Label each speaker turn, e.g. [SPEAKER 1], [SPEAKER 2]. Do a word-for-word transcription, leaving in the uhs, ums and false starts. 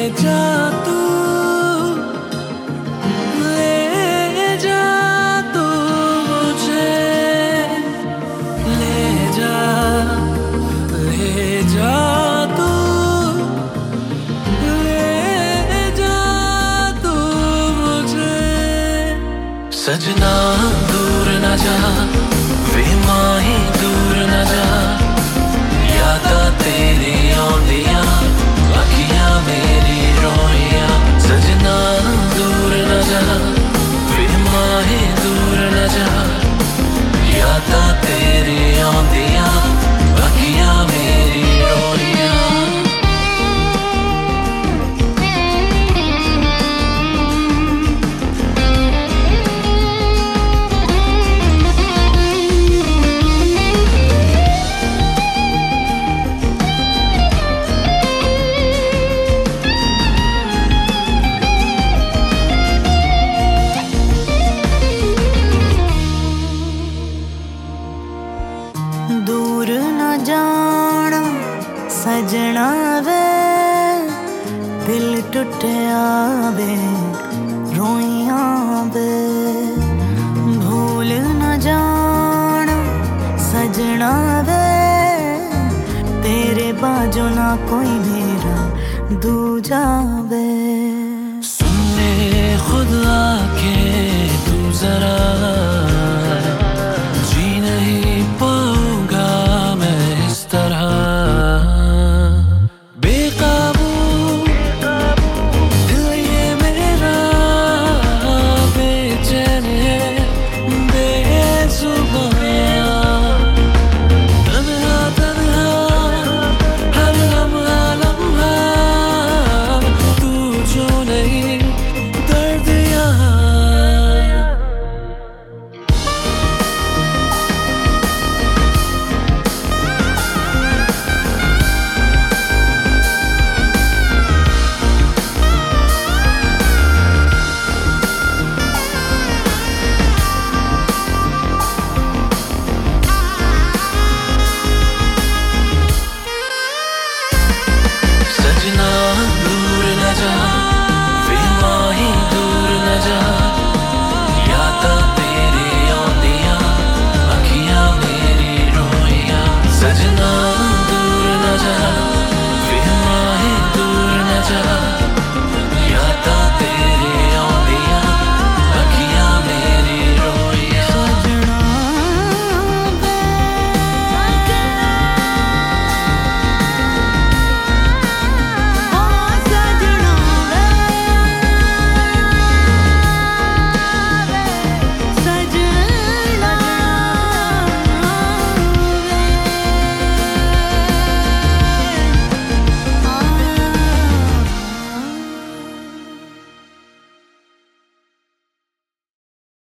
[SPEAKER 1] जा तू, ले जा तू मुझे, ले जा, ले जा तू, ले जा तू मुझे। सजना दूर न जा, वे माही दूर न जा, यादां तेरी आउंदियां, अखियां मेरी रोइयां। सजना दूर न जा, वे माही दूर न जा, यादां तेरी आउंदियां, अखियां मेरी रोइयां।
[SPEAKER 2] दूर न जाना सजना वे, दिल टुटिया वे, रोइयां वे। भूल न जाना सजना वे, तेरे बाजू ना कोई मेरा दूजा वे।
[SPEAKER 1] सुन ले खुद आके तू जरा